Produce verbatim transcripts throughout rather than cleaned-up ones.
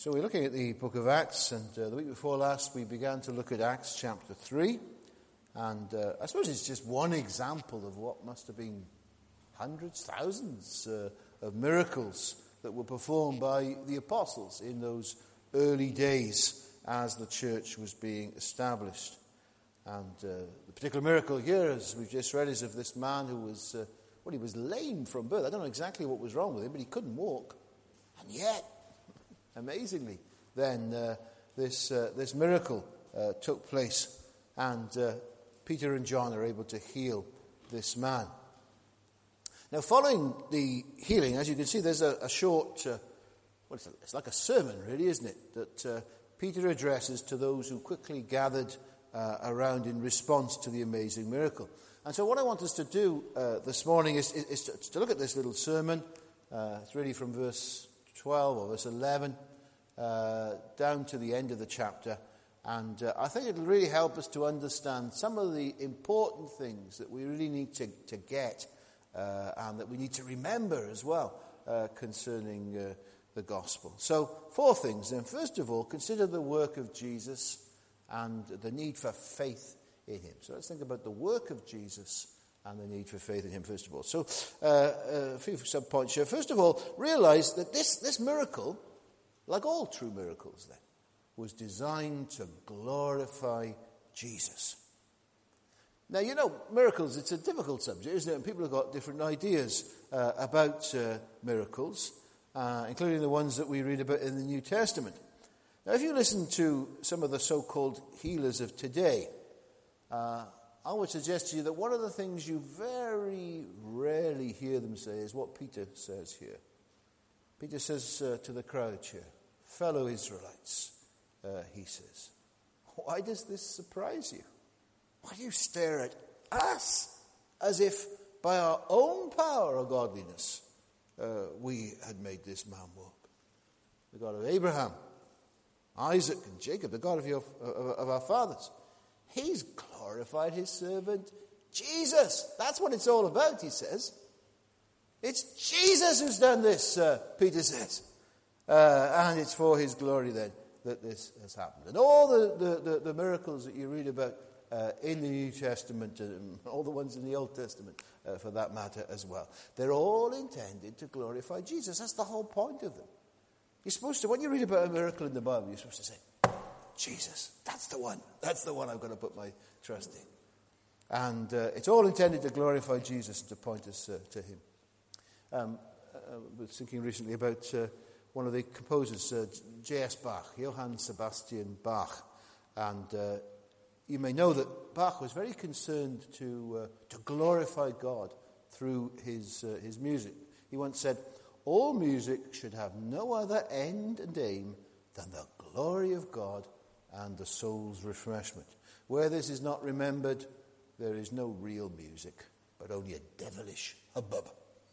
So we're looking at the book of Acts, and uh, the week before last we began to look at Acts chapter three. And uh, I suppose it's just one example of what must have been hundreds, thousands uh, of miracles that were performed by the apostles in those early days as the church was being established. And uh, the particular miracle here, as we've just read, is of this man who was, uh, well, he was lame from birth. I don't know exactly what was wrong with him, but he couldn't walk. And yet, amazingly, then uh, this uh, this miracle uh, took place, and uh, Peter and John are able to heal this man. Now, following the healing, as you can see, there's a, a short, uh, well, it's, a, it's like a sermon, really, isn't it, that uh, Peter addresses to those who quickly gathered uh, around in response to the amazing miracle. And so what I want us to do uh, this morning is, is, is to, to look at this little sermon. Uh, it's really from verse twelve or verse eleven uh, down to the end of the chapter. And uh, I think it'll really help us to understand some of the important things that we really need to, to get uh, and that we need to remember as well uh, concerning uh, the gospel. So, four things then. First of all, consider the work of Jesus and the need for faith in him. So let's think about the work of Jesus and the need for faith in him, first of all. So, uh, a few sub-points here. First of all, realize that this, this miracle, like all true miracles then, was designed to glorify Jesus. Now, you know, miracles, it's a difficult subject, isn't it? And people have got different ideas uh, about uh, miracles, uh, including the ones that we read about in the New Testament. Now, if you listen to some of the so-called healers of today, uh, I would suggest to you that one of the things you very rarely hear them say is what Peter says here. Peter says uh, to the crowd here, fellow Israelites, Uh, he says, why does this surprise you? Why do you stare at us as if by our own power or godliness uh, we had made this man walk? The God of Abraham, Isaac, and Jacob, the God of, your, of, of our fathers, he's glorified his servant Jesus. That's what it's all about, he says. It's Jesus who's done this, uh, Peter says. Uh, and it's for his glory then that this has happened. And all the, the, the, the miracles that you read about uh, in the New Testament, and all the ones in the Old Testament, uh, for that matter as well, they're all intended to glorify Jesus. That's the whole point of them. You're supposed to, when you read about a miracle in the Bible, you're supposed to say, Jesus, that's the one. That's the one I've got to put my trust in. And uh, it's all intended to glorify Jesus and to point us uh, to him. Um, I was thinking recently about Uh, one of the composers, uh, J S Bach, Johann Sebastian Bach. And uh, you may know that Bach was very concerned to uh, to glorify God through his uh, his music. He once said, all music should have no other end and aim than the glory of God and the soul's refreshment. Where this is not remembered, there is no real music, but only a devilish hubbub.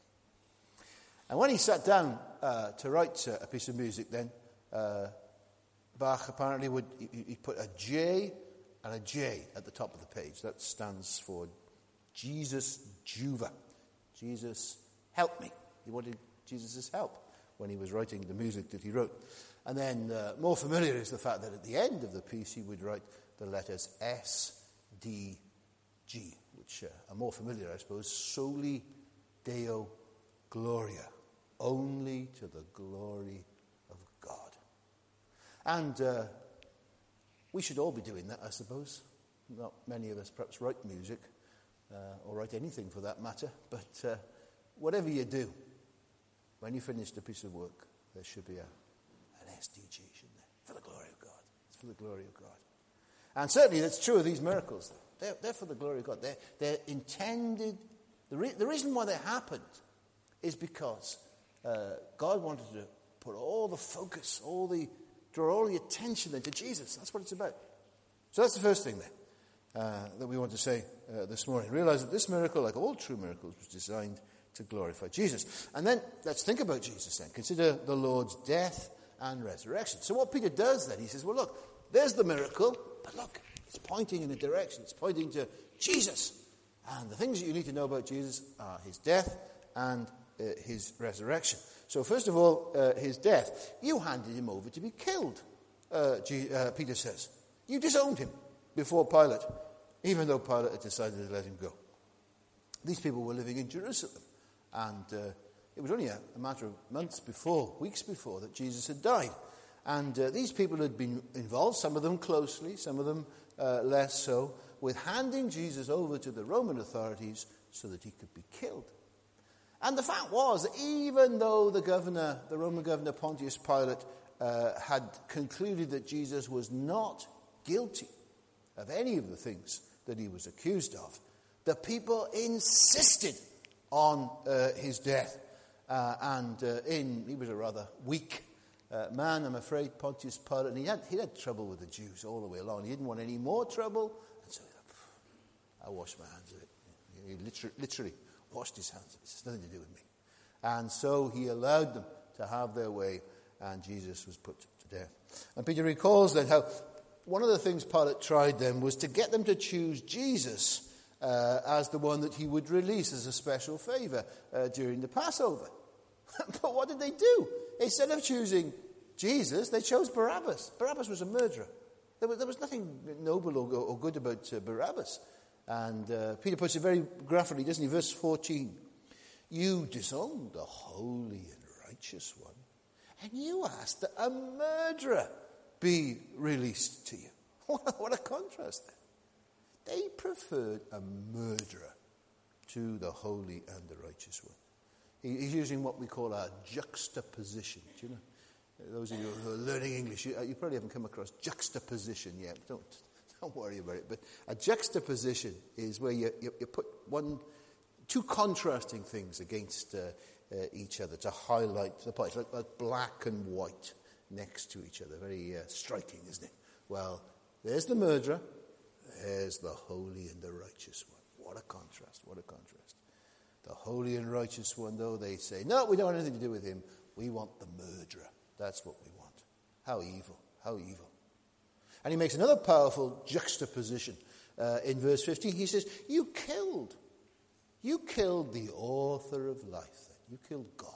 And when he sat down uh, to write uh, a piece of music then, uh, Bach apparently would he, he'd put a J and a J at the top of the page. That stands for Jesus Juva. Jesus, help me. He wanted Jesus' help when he was writing the music that he wrote. And then uh, more familiar is the fact that at the end of the piece he would write the letters S, D, G, which uh, are more familiar, I suppose. Soli Deo Gloria. Only to the glory of God. And uh, we should all be doing that, I suppose. Not many of us perhaps write music, uh, or write anything for that matter, but uh, whatever you do, when you finish a piece of work, there should be a, an S D G, shouldn't there? For the glory of God. It's for the glory of God. And certainly that's true of these miracles. They're, they're for the glory of God. They're, they're intended, the, re- the reason why they happened is because Uh, God wanted to put all the focus, all the draw all the attention into Jesus. That's what it's about. So that's the first thing then uh, that we want to say uh, this morning. Realize that this miracle, like all true miracles, was designed to glorify Jesus. And then let's think about Jesus then. Consider the Lord's death and resurrection. So what Peter does then, he says, well, look, there's the miracle, but look, it's pointing in a direction. It's pointing to Jesus. And the things that you need to know about Jesus are his death and Uh, his resurrection. So first of all, uh, his death. You handed him over to be killed, uh, G- uh, Peter says. You disowned him before Pilate, even though Pilate had decided to let him go. These people were living in Jerusalem, and uh, it was only a, a matter of months before, weeks before, that Jesus had died. And uh, these people had been involved, some of them closely, some of them uh, less so, with handing Jesus over to the Roman authorities so that he could be killed. And the fact was that even though the governor, the Roman governor Pontius Pilate, uh, had concluded that Jesus was not guilty of any of the things that he was accused of, the people insisted on uh, his death. Uh, and uh, in, he was a rather weak uh, man, I'm afraid, Pontius Pilate. And he had, he had trouble with the Jews all the way along. He didn't want any more trouble. And so he thought, I'll wash my hands of it. He literally, literally washed his hands. It has nothing to do with me. And so he allowed them to have their way, and Jesus was put to death. And Peter recalls then how one of the things Pilate tried then was to get them to choose Jesus uh, as the one that he would release as a special favour uh, during the Passover. But what did they do? Instead of choosing Jesus, they chose Barabbas. Barabbas was a murderer. There was, there was nothing noble or, or good about uh, Barabbas. And uh, Peter puts it very graphically, doesn't he? Verse fourteen. You disowned the holy and righteous one, and you asked that a murderer be released to you. What a, what a contrast there. They preferred a murderer to the holy and the righteous one. He, he's using what we call a juxtaposition. Do you know? Those of you who are learning English, you, you probably haven't come across juxtaposition yet. Don't Don't worry about it. But a juxtaposition is where you, you, you put one, two contrasting things against uh, uh, each other to highlight the point. Like, like black and white next to each other. Very uh, striking, isn't it? Well, there's the murderer. There's the holy and the righteous one. What a contrast. What a contrast. The holy and righteous one, though, they say, no, we don't want anything to do with him. We want the murderer. That's what we want. How evil. How evil. And he makes another powerful juxtaposition uh, in verse fifteen. He says, you killed. You killed the author of life. You killed God,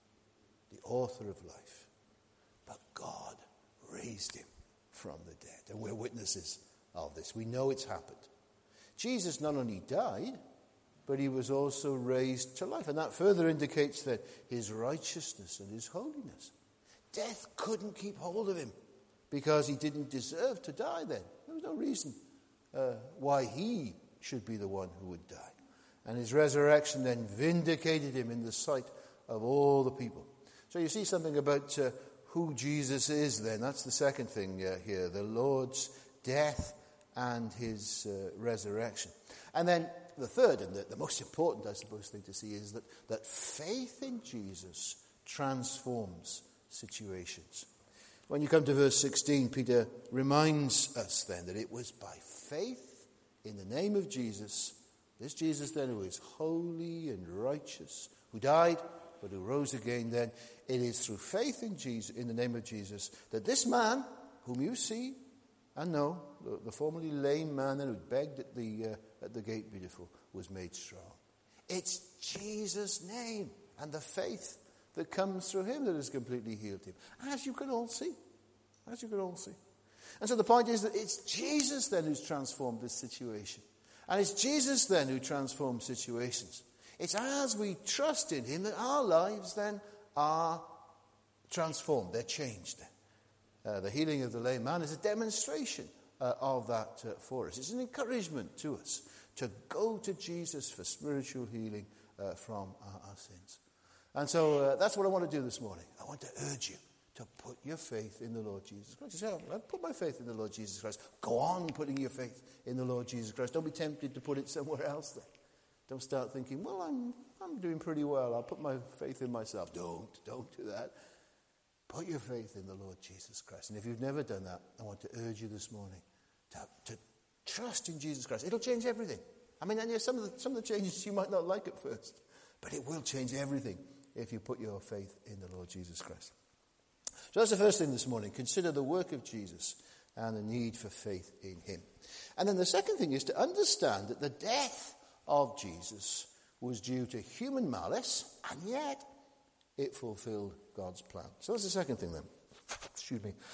the author of life. But God raised him from the dead. And we're witnesses of this. We know it's happened. Jesus not only died, but he was also raised to life. And that further indicates that his righteousness and his holiness. Death couldn't keep hold of him, because he didn't deserve to die then. There was no reason uh, why he should be the one who would die. And his resurrection then vindicated him in the sight of all the people. So you see something about uh, who Jesus is then. That's the second thing uh, here. The Lord's death and his uh, resurrection. And then the third, and the, the most important, I suppose, thing to see is that, that faith in Jesus transforms situations. When you come to verse sixteen, Peter reminds us then that it was by faith in the name of Jesus, this Jesus then who is holy and righteous, who died but who rose again then, it is through faith in Jesus, in the name of Jesus, that this man, whom you see and know, the, the formerly lame man who begged at the, uh, at the gate beautiful, was made strong. It's Jesus' name and the faith that comes through him that has completely healed him. As you can all see. As you can all see. And so the point is that it's Jesus then who's transformed this situation. And it's Jesus then who transforms situations. It's as we trust in him that our lives then are transformed. They're changed then. Uh, the healing of the lame man is a demonstration uh, of that uh, for us. It's an encouragement to us to go to Jesus for spiritual healing uh, from our, our sins. And so uh, that's what I want to do this morning. I want to urge you to put your faith in the Lord Jesus Christ. You say, oh, I've put my faith in the Lord Jesus Christ. Go on putting your faith in the Lord Jesus Christ. Don't be tempted to put it somewhere else then. Don't start thinking, well, I'm I'm doing pretty well. I'll put my faith in myself. Don't, don't do that. Put your faith in the Lord Jesus Christ. And if you've never done that, I want to urge you this morning to, to trust in Jesus Christ. It'll change everything. I mean, and yeah, some of the, some of the changes you might not like at first, but it will change everything if you put your faith in the Lord Jesus Christ. So that's the first thing this morning. Consider the work of Jesus and the need for faith in him. And then the second thing is to understand that the death of Jesus was due to human malice, and yet it fulfilled God's plan. So that's the second thing then. Excuse me.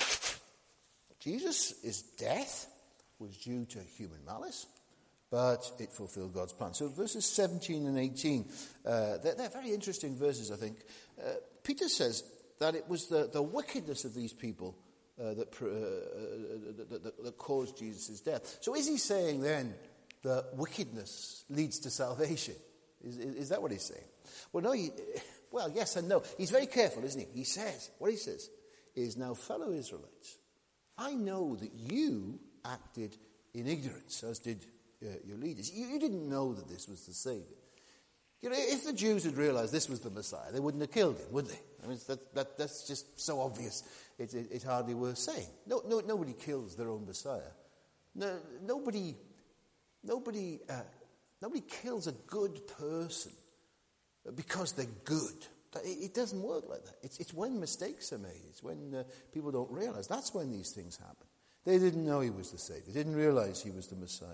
Jesus' death was due to human malice, but it fulfilled God's plan. So verses seventeen and eighteen, uh, they're, they're very interesting verses, I think. Uh, Peter says that it was the, the wickedness of these people uh, that, uh, uh, that, that, that caused Jesus' death. So is he saying then that wickedness leads to salvation? Is, is, is that what he's saying? Well, no, he, well, yes and no. He's very careful, isn't he? He says, what he says is, now, fellow Israelites, I know that you acted in ignorance, as did uh, your leaders. You, you didn't know that this was the Savior. You know, if the Jews had realized this was the Messiah, they wouldn't have killed him, would they? I mean, that, that, that's just so obvious, it, it, it's hardly worth saying. No, no, nobody kills their own Messiah. No, nobody, nobody, uh, nobody kills a good person because they're good. It, it doesn't work like that. It's, it's when mistakes are made. It's when uh, people don't realize. That's when these things happen. They didn't know he was the Savior. They didn't realize he was the Messiah.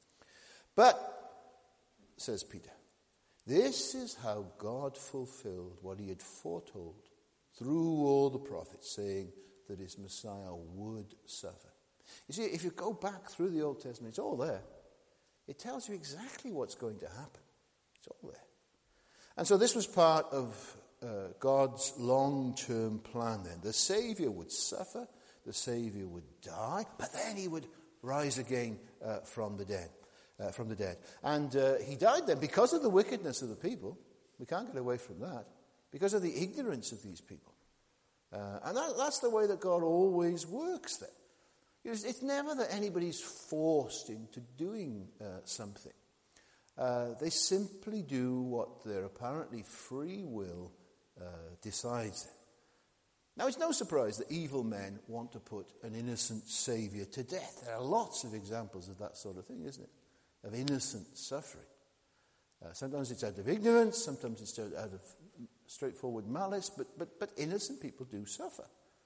But, says Peter, this is how God fulfilled what he had foretold through all the prophets, saying that his Messiah would suffer. You see, if you go back through the Old Testament, it's all there. It tells you exactly what's going to happen. It's all there. And so this was part of uh, God's long-term plan then. The Savior would suffer, the Savior would die, but then he would rise again uh, from the dead. Uh, from the dead. And uh, he died then because of the wickedness of the people. We can't get away from that. Because of the ignorance of these people. Uh, and that, that's the way that God always works then. It's, it's never that anybody's forced into doing uh, something. Uh, they simply do what their apparently free will uh, decides. Now, it's no surprise that evil men want to put an innocent Saviour to death. There are lots of examples of that sort of thing, isn't it? Of innocent suffering. Uh, sometimes it's out of ignorance, sometimes it's out of straightforward malice, but, but, but innocent people do suffer.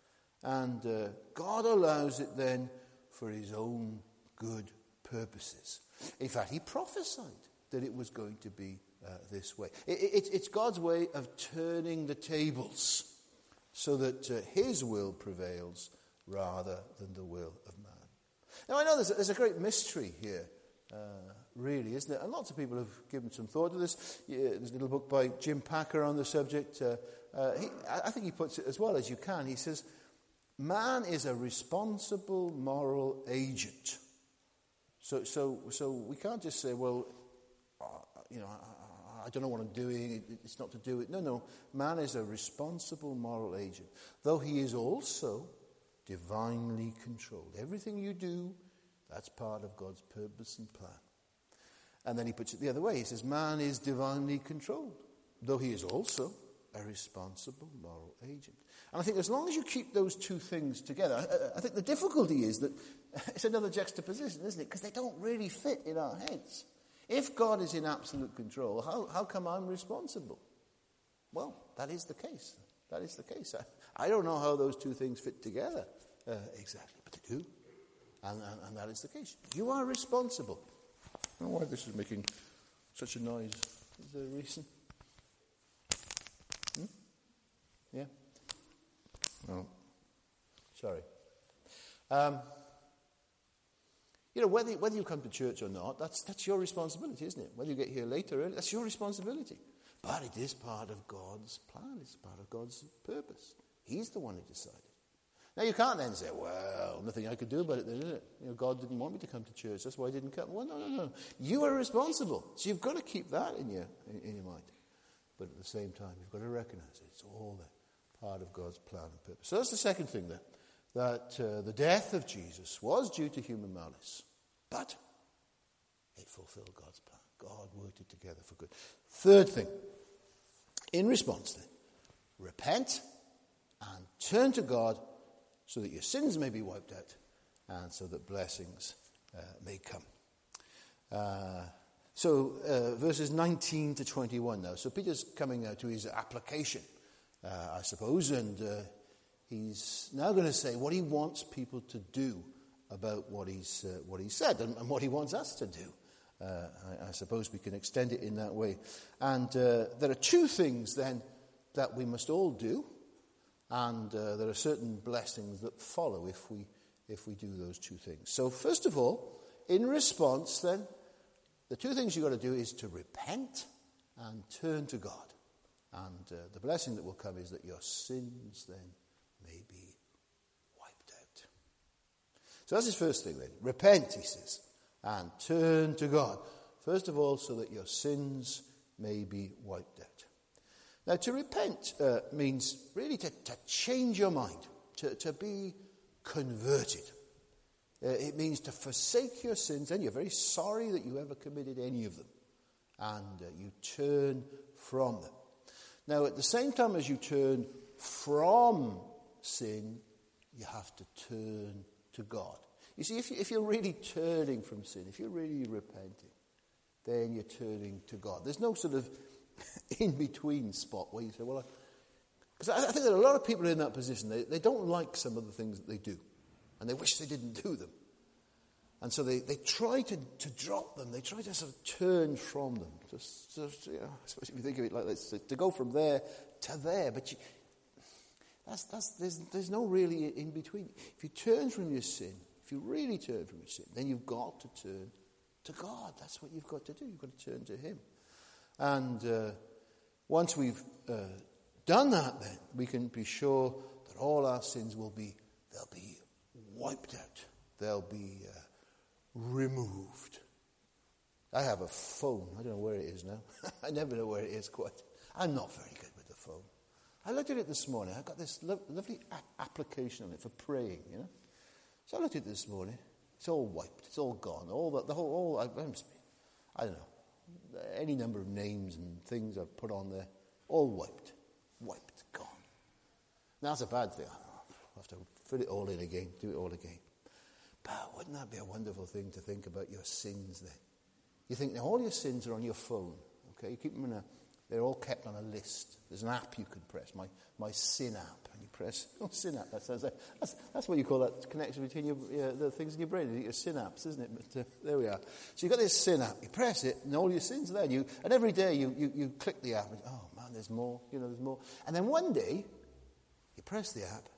And uh, God allows it then for his own good purposes. In fact, he prophesied that it was going to be uh, this way. It, it, it's God's way of turning the tables so that uh, his will prevails rather than the will of man. Now, I know there's a, there's a great mystery here. Uh, really, isn't it? And lots of people have given some thought to this. Yeah, there's a little book by Jim Packer on the subject. Uh, uh, he, I think he puts it as well as you can. He says, man is a responsible moral agent. So so, so we can't just say, well, uh, you know, I, I don't know what I'm doing. It, it's not to do it. No, no. Man is a responsible moral agent. Though he is also divinely controlled. Everything you do, that's part of God's purpose and plan. And then he puts it the other way. He says, man is divinely controlled, though he is also a responsible moral agent. And I think as long as you keep those two things together, I, I think the difficulty is that it's another juxtaposition, isn't it? Because they don't really fit in our heads. If God is in absolute control, how, how come I'm responsible? Well, that is the case. That is the case. I, I don't know how those two things fit together uh, exactly, but they do. And, and, and that is the case. You are responsible. I don't know why this is making such a noise. Is there a reason? Hmm? Yeah? Oh. Sorry. Um, you know, whether, whether you come to church or not, that's, that's your responsibility, isn't it? Whether you get here later or early, that's your responsibility. But it is part of God's plan. It's part of God's purpose. He's the one who decided. Now, you can't then say, well, nothing I could do about it then, is it? You know, God didn't want me to come to church, that's why I didn't come. Well, no, no, no. You are responsible. So you've got to keep that in your, in, in your mind. But at the same time, you've got to recognize it. It's all there, part of God's plan and purpose. So that's the second thing there, that uh, the death of Jesus was due to human malice. But it fulfilled God's plan. God worked it together for good. Third thing, in response then, repent and turn to God so that your sins may be wiped out, and so that blessings uh, may come. Uh, so, uh, verses nineteen to twenty-one now. So Peter's coming uh, to his application, uh, I suppose, and uh, he's now going to say what he wants people to do about what he's uh, what he said, and, and what he wants us to do. Uh, I, I suppose we can extend it in that way. And uh, there are two things then that we must all do, and uh, there are certain blessings that follow if we if we do those two things. So first of all, in response then, the two things you've got to do is to repent and turn to God. And uh, the blessing that will come is that your sins then may be wiped out. So that's his first thing then. Repent, he says, and turn to God. First of all, so that your sins may be wiped out. Now, to repent uh, means really to, to change your mind, to, to be converted. Uh, it means to forsake your sins, and you're very sorry that you ever committed any of them, and uh, you turn from them. Now, at the same time as you turn from sin, you have to turn to God. You see, if, you, if you're really turning from sin, if you're really repenting, then you're turning to God. There's no sort of in-between spot where you say, well, because I, I think there are a lot of people in that position. They, they don't like some of the things that they do, and they wish they didn't do them. And so they, they try to, to drop them. They try to sort of turn from them. Just, just, you know, I suppose if you think of it like this, to, to go from there to there. But you, that's, that's, there's, there's no really in between. If you turn from your sin, if you really turn from your sin, then you've got to turn to God. That's what you've got to do. You've got to turn to him. And uh, once we've uh, done that, then we can be sure that all our sins will be, they'll be wiped out. They'll be uh, removed. I have a phone. I don't know where it is now. I never know where it is quite. I'm not very good with the phone. I looked at it this morning. I got this lo- lovely a- application on it for praying, you know. So I looked at it this morning. It's all wiped. It's all gone. All the, the whole, all, I, I don't know. Any number of names and things I've put on there, all wiped. Wiped, gone. Now, that's a bad thing. I'll have to fill it all in again, do it all again. But wouldn't that be a wonderful thing to think about your sins then? You think now all your sins are on your phone, okay? You keep them in a, they're all kept on a list. There's an app you can press, my, my sin app. And you press, oh, sin app, that sounds like, that's, that's what you call that connection between your, uh, the things in your brain, your synapse, isn't it? But uh, there we are. So you've got this sin app, you press it, and all your sins are there. And, you, and every day you, you, you click the app, and oh man, there's more, you know, there's more. And then one day, you press the app,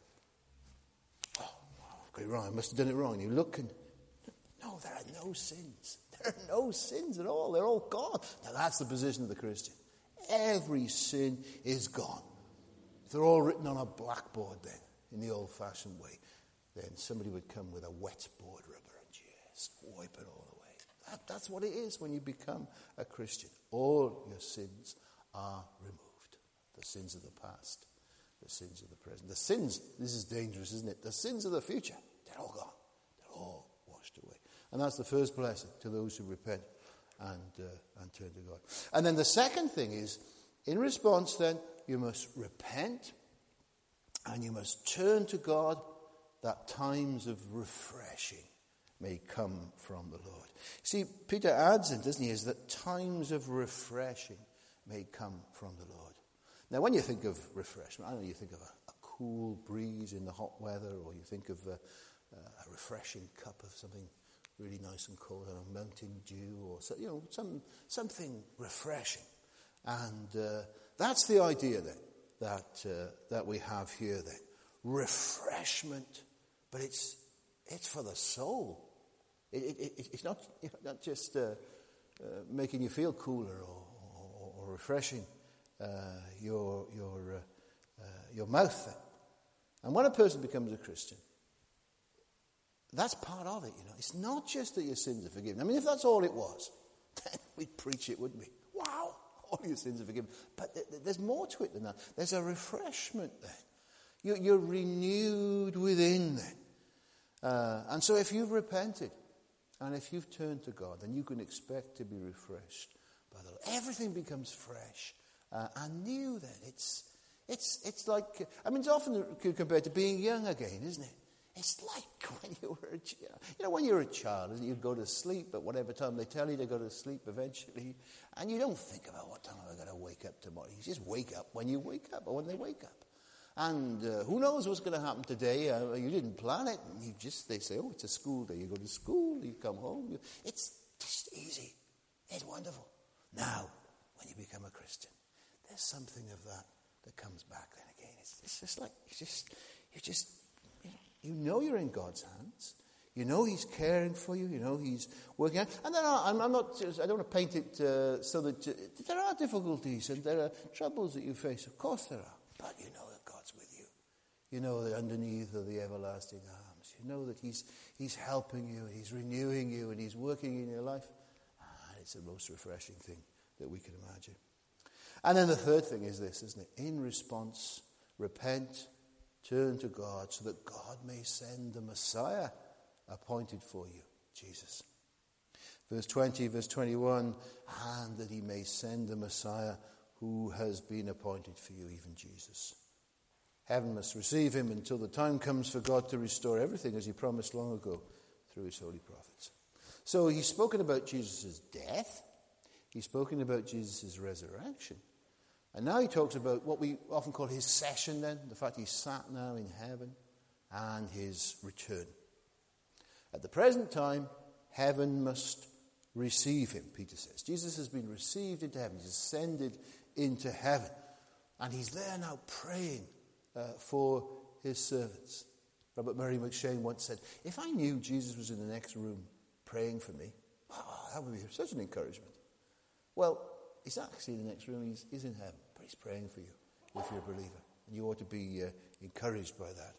oh, I've got it wrong, I must have done it wrong. You look and, no, there are no sins. There are no sins at all. They're all gone. Now that's the position of the Christian. Every sin is gone. If they're all written on a blackboard then, in the old-fashioned way, then somebody would come with a wet board rubber and just wipe it all away. That, that's what it is when you become a Christian. All your sins are removed. The sins of the past, the sins of the present. The sins, this is dangerous, isn't it? The sins of the future, they're all gone. They're all washed away. And that's the first blessing to those who repent and uh, and turn to God. And then the second thing is, in response then, you must repent and you must turn to God that times of refreshing may come from the Lord. See, Peter adds in, doesn't he, is that times of refreshing may come from the Lord. Now, when you think of refreshment, I don't know, you think of a, a cool breeze in the hot weather, or you think of a, a refreshing cup of something really nice and cold, or a mountain dew, or so, you know, some something refreshing. And uh, that's the idea then that uh, that we have here then. Refreshment, but it's it's for the soul. It, it, it, it's not not just uh, uh, making you feel cooler or, or, or refreshing uh, your your uh, uh, your mouth then. And when a person becomes a Christian, that's part of it, you know. It's not just that your sins are forgiven. I mean, if that's all it was, then we'd preach it, wouldn't we? Wow, all your sins are forgiven. But th- th- there's more to it than that. There's a refreshment then. You're, you're renewed within then. Uh, and so if you've repented, and if you've turned to God, then you can expect to be refreshed by the Lord. Everything becomes fresh uh, and new then. It's, it's, it's like, I mean, it's often compared to being young again, isn't it? It's like when you were a child. You know, when you're a child, you go to sleep at whatever time they tell you to go to sleep eventually, and you don't think about what time I'm going to wake up tomorrow. You just wake up when you wake up, or when they wake up. And uh, who knows what's going to happen today? Uh, you didn't plan it. You just, they say, oh, it's a school day. You go to school, you come home. You, it's just easy. It's wonderful. Now, when you become a Christian, there's something of that that comes back then again. It's, it's just like, you just, you just, you know, you know you're in God's hands. You know he's caring for you. You know he's working out. And there are, I'm, I'm not, I don't want to paint it uh, so that uh, there are difficulties and there are troubles that you face. Of course there are. But you know that God's with you. You know that underneath are the everlasting arms. You know that he's, he's helping you and he's renewing you and he's working in your life. And it's the most refreshing thing that we can imagine. And then the third thing is this, isn't it? In response, repent, turn to God so that God may send the Messiah appointed for you, Jesus. Verse twenty, verse twenty-one, and that he may send the Messiah who has been appointed for you, even Jesus. Heaven must receive him until the time comes for God to restore everything as he promised long ago through his holy prophets. So he's spoken about Jesus' death. He's spoken about Jesus' resurrection. And now he talks about what we often call his session then, the fact he's sat now in heaven, and his return. At the present time, heaven must receive him, Peter says. Jesus has been received into heaven. He's ascended into heaven. And he's there now praying uh, for his servants. Robert Murray McShane once said, if I knew Jesus was in the next room praying for me, oh, that would be such an encouragement. Well, he's actually in the next room. He's, he's in heaven, but he's praying for you if you're a believer. And you ought to be uh, encouraged by that.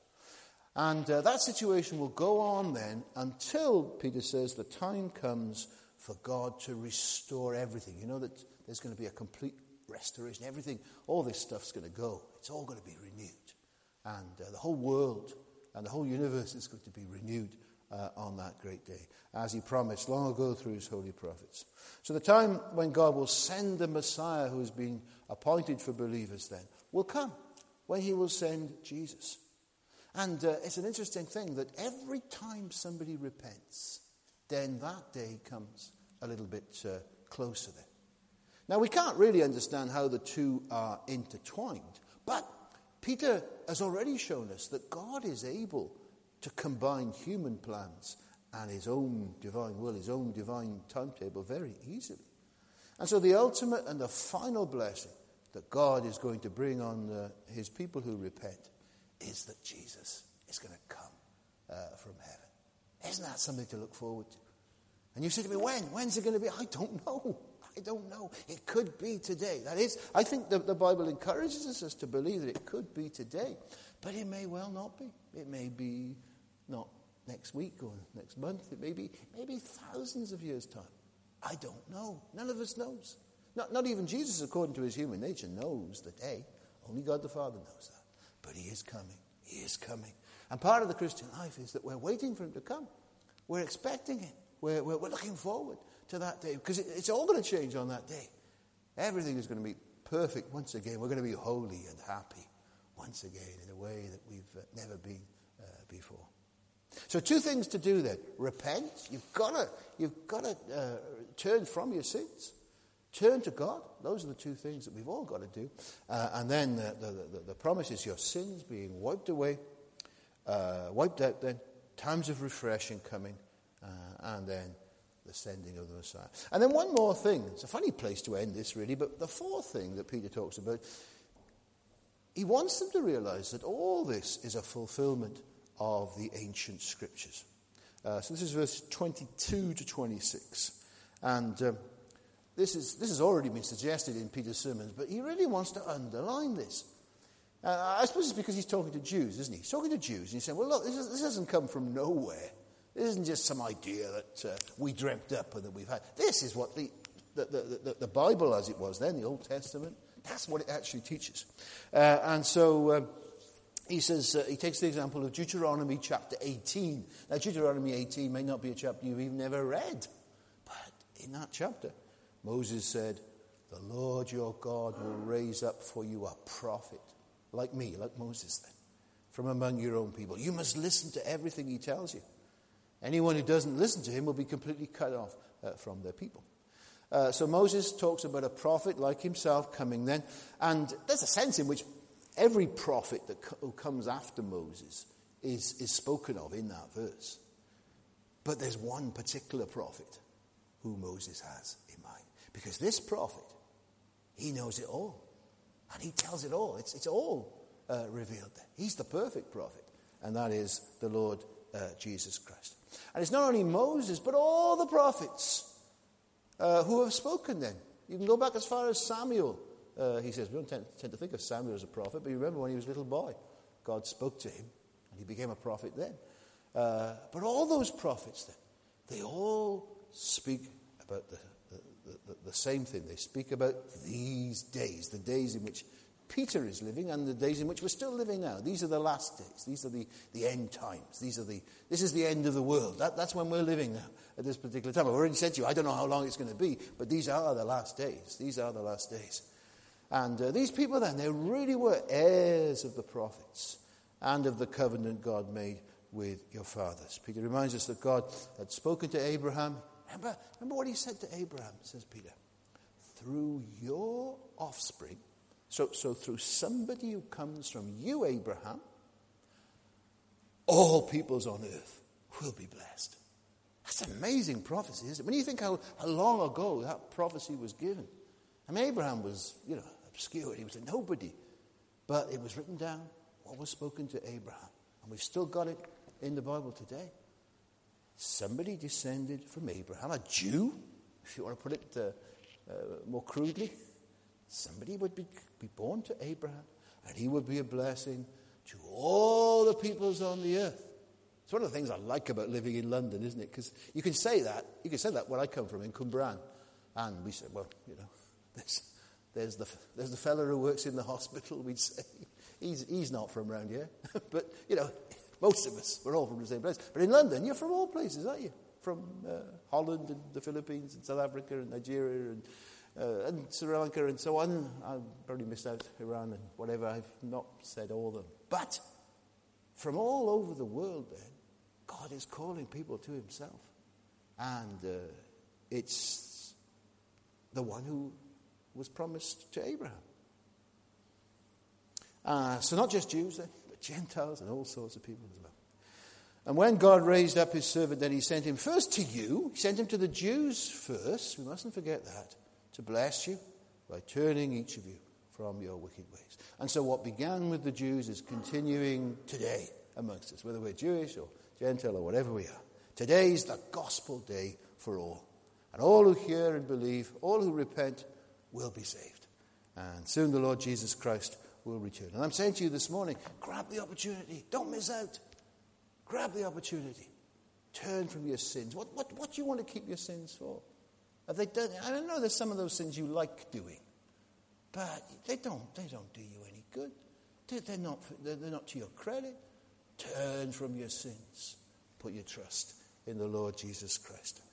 And uh, that situation will go on then until, Peter says, the time comes for God to restore everything. You know that there's going to be a complete restoration. Everything, all this stuff's going to go. It's all going to be renewed. And uh, the whole world and the whole universe is going to be renewed uh, on that great day, as he promised long ago through his holy prophets. So the time when God will send the Messiah who has been appointed for believers then will come, when he will send Jesus. And uh, it's an interesting thing that every time somebody repents, then that day comes a little bit uh, closer then. Now, we can't really understand how the two are intertwined, but Peter has already shown us that God is able to combine human plans and his own divine will, his own divine timetable very easily. And so the ultimate and the final blessing that God is going to bring on uh, his people who repent is that Jesus is going to come uh, from heaven. Isn't that something to look forward to? And you say to me, when? When's it going to be? I don't know. I don't know. It could be today. That is, I think the, the Bible encourages us to believe that it could be today. But it may well not be. It may be not next week or next month. It may be maybe thousands of years' time. I don't know. None of us knows. Not, not even Jesus, according to his human nature, knows the day. Only God the Father knows that. But he is coming. He is coming. And part of the Christian life is that we're waiting for him to come. We're expecting him. We're, we're, we're looking forward to that day. Because it, it's all going to change on that day. Everything is going to be perfect once again. We're going to be holy and happy once again in a way that we've uh, never been uh, before. So two things to do then. Repent. You've got to you've got to uh, turn from your sins. Turn to God. Those are the two things that we've all got to do. Uh, and then uh, the, the, the promise is your sins being wiped away, uh, wiped out then, times of refreshing coming, uh, and then the sending of the Messiah. And then one more thing. It's a funny place to end this, really, but the fourth thing that Peter talks about, he wants them to realize that all this is a fulfillment of the ancient scriptures. Uh, so this is verse twenty-two to twenty-six. And Um, This is this has already been suggested in Peter's sermons, but he really wants to underline this. Uh, I suppose it's because he's talking to Jews, isn't he? He's talking to Jews, and he's saying, well, look, this, is, this hasn't come from nowhere. This isn't just some idea that uh, we dreamt up and that we've had. This is what the, the, the, the, the Bible, as it was then, the Old Testament, that's what it actually teaches. Uh, and so uh, he says, uh, he takes the example of Deuteronomy chapter eighteen. Now, Deuteronomy eighteen may not be a chapter you've even never read, but in that chapter, Moses said, the Lord your God will raise up for you a prophet, like me, like Moses then, from among your own people. You must listen to everything he tells you. Anyone who doesn't listen to him will be completely cut off uh, from their people. Uh, so Moses talks about a prophet like himself coming then. And there's a sense in which every prophet that co- who comes after Moses is, is spoken of in that verse. But there's one particular prophet who Moses has in mind. Because this prophet, he knows it all. And he tells it all. It's, it's all uh, revealed there. He's the perfect prophet, and that is the Lord uh, Jesus Christ. And it's not only Moses, but all the prophets uh, who have spoken then. You can go back as far as Samuel. Uh, he says, we don't tend, tend to think of Samuel as a prophet, but you remember when he was a little boy, God spoke to him, and he became a prophet then. Uh, but all those prophets then, they all speak about the, the, the, the same thing. They speak about these days, the days in which Peter is living and the days in which we're still living now. These are the last days. These are the, the end times. These are the, this is the end of the world. That, that's when we're living now at this particular time. I've already said to you, I don't know how long it's going to be, but these are the last days. These are the last days. And uh, these people then, they really were heirs of the prophets and of the covenant God made with your fathers. Peter reminds us that God had spoken to Abraham. Remember, remember what he said to Abraham, says Peter. Through your offspring, so, so through somebody who comes from you, Abraham, all peoples on earth will be blessed. That's an amazing prophecy, isn't it? When you think how, how long ago that prophecy was given. I mean, Abraham was, you know, obscure. He was a nobody. But it was written down, what was spoken to Abraham. And we've still got it in the Bible today. Somebody descended from Abraham, a Jew, if you want to put it uh, uh, more crudely. Somebody would be, be born to Abraham, and he would be a blessing to all the peoples on the earth. It's one of the things I like about living in London, isn't it? Because you can say that. You can say that where I come from, in Cwmbran. And we say, well, you know, there's, there's, the, there's the fella who works in the hospital, we'd say. He's, he's not from around here. But, you know, most of us, we're all from the same place. But in London, you're from all places, aren't you? From uh, Holland and the Philippines and South Africa and Nigeria and, uh, and Sri Lanka and so on. I've probably missed out Iran and whatever. I've not said all of them. But from all over the world then, God is calling people to himself. And uh, it's the one who was promised to Abraham. Uh, so not just Jews then, but Gentiles and all sorts of people as well. And when God raised up his servant, then he sent him first to you. He sent him to the Jews first. We mustn't forget that. To bless you by turning each of you from your wicked ways. And so what began with the Jews is continuing today amongst us, whether we're Jewish or Gentile or whatever we are. Today's the gospel day for all. And all who hear and believe, all who repent, will be saved. And soon the Lord Jesus Christ will return. And I'm saying to you this morning, grab the opportunity. Don't miss out. Grab the opportunity. Turn from your sins. What, what, what do you want to keep your sins for? Have they done? I don't know. There's some of those things you like doing, but they don't. They don't do you any good. They're, they're not. They're, they're not to your credit. Turn from your sins. Put your trust in the Lord Jesus Christ.